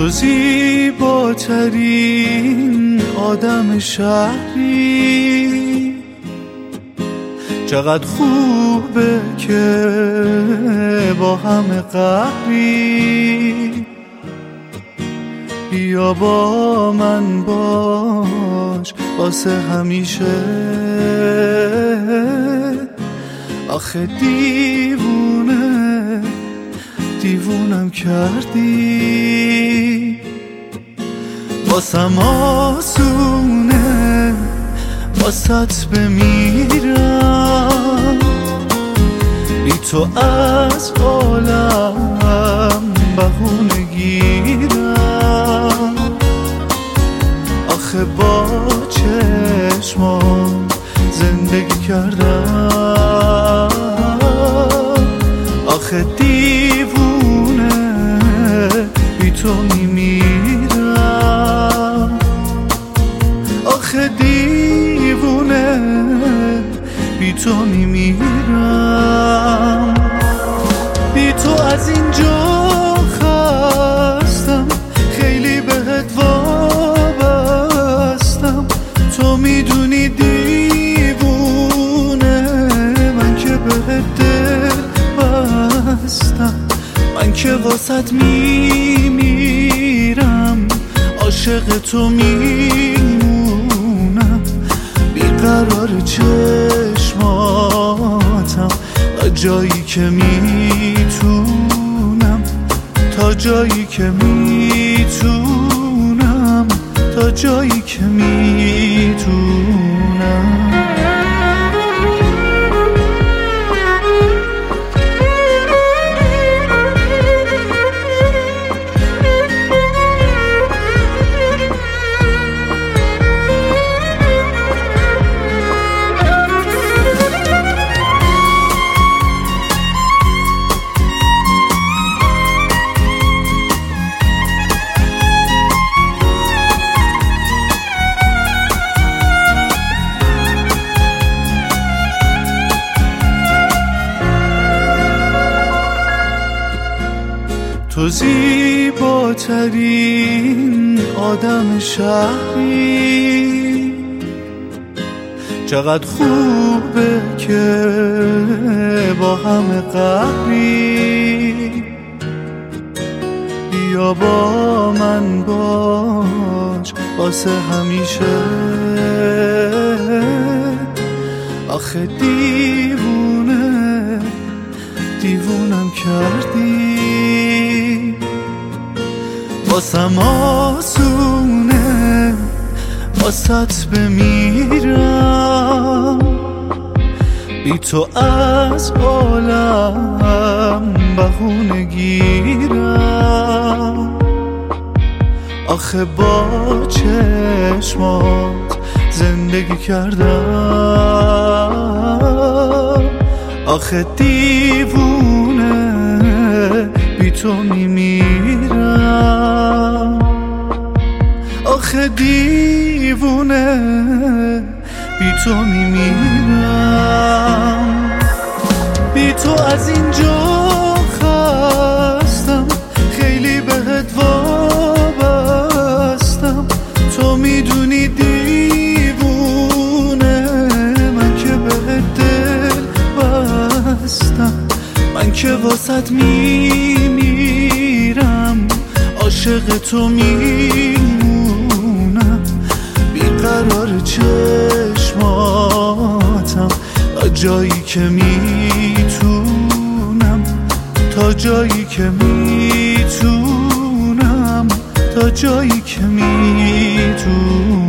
تو زیباترین آدم شهری، چقدر خوبه که با همه قهری. بیا با من باش واسه همیشه، آخه دیوونم کردی. واسم آسونه واسط بمیرم، بی تو از عالم بهونه گیرم. آخه با چشمام زندگی کردم، آخه دیوونه بی تو میمیرم. آخه دیوونه بی تو میمیرم. بی تو از اینجا خستم، خیلی بهت وابستم. تو میدونی دیوونه من که بهت دل بستم. من که واسط میمیرم، عاشق تو میمونم. بیقرار چشماتم تا جایی که میتونم، تا جایی که میتونم، تا جایی که میتونم. تو زیباترین آدم شهری، چقدر خوبه که با همه قهری. بیا با من باش واسه همیشه، آخه دیوونم کردی. واسم آسونه واسط بمیرم، بی تو از عالم بهونه گیرم. آخه با چشمات زندگی کردم، آخه دیوونه بی تو میمیرم. آخه دیوونه بی تو میمیرم. بی تو از اینجا خستم، خیلی بهت وابستم. تو میدونی دیوونه من که بهت دل بستم. من که واسط میمیرم، عاشق تو میمونم. بیقرار چشماتم تا جایی که میتونم، تا جایی که میتونم، تا جایی که میتونم.